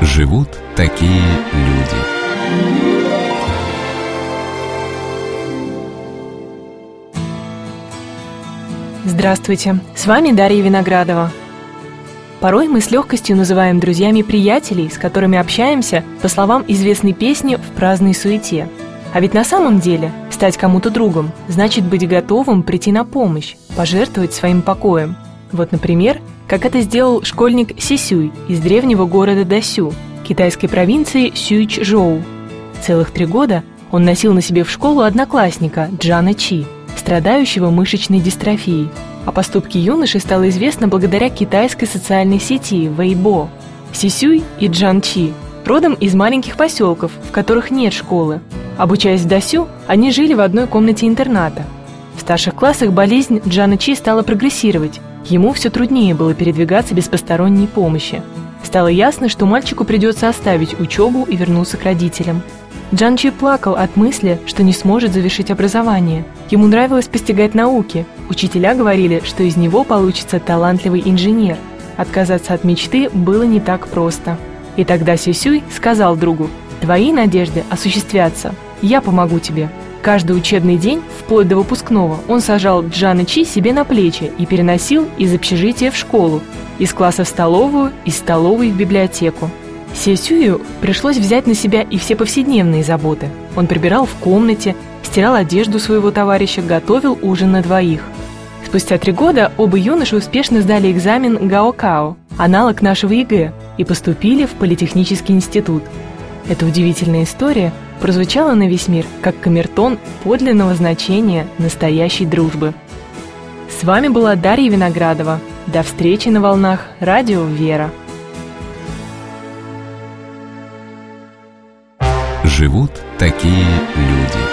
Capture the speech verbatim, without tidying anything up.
Живут такие люди. Здравствуйте, с вами Дарья Виноградова. Порой мы с легкостью называем друзьями приятелей, с которыми общаемся, по словам известной песни, в праздной суете. А ведь на самом деле стать кому-то другом значит быть готовым прийти на помощь, пожертвовать своим покоем. Вот, например, как это сделал школьник Сисюй из древнего города Дасю, китайской провинции Сюйчжоу. Целых три года он носил на себе в школу одноклассника Джана Чи, страдающего мышечной дистрофией. О поступке юноши стало известно благодаря китайской социальной сети Weibo. Сисюй и Джан Чи родом из маленьких поселков, в которых нет школы. Обучаясь в Дасю, они жили в одной комнате интерната. В старших классах болезнь Джана Чи стала прогрессировать. Ему все труднее было передвигаться без посторонней помощи. Стало ясно, что мальчику придется оставить учебу и вернуться к родителям. Джан Чи плакал от мысли, что не сможет завершить образование. Ему нравилось постигать науки. Учителя говорили, что из него получится талантливый инженер. Отказаться от мечты было не так просто. И тогда Сисюй сказал другу: «Твои надежды осуществятся. Я помогу тебе». Каждый учебный день, вплоть до выпускного, он сажал Джана Чи себе на плечи и переносил из общежития в школу, из класса в столовую, из столовой в библиотеку. Сисюю пришлось взять на себя и все повседневные заботы. Он прибирал в комнате, стирал одежду своего товарища, готовил ужин на двоих. Спустя три года оба юноши успешно сдали экзамен Гаокао, аналог нашего ЕГЭ, и поступили в Политехнический институт. Эта удивительная история прозвучала на весь мир как камертон подлинного значения настоящей дружбы. С вами была Дарья Виноградова. До встречи на волнах Радио Вера. Живут такие люди.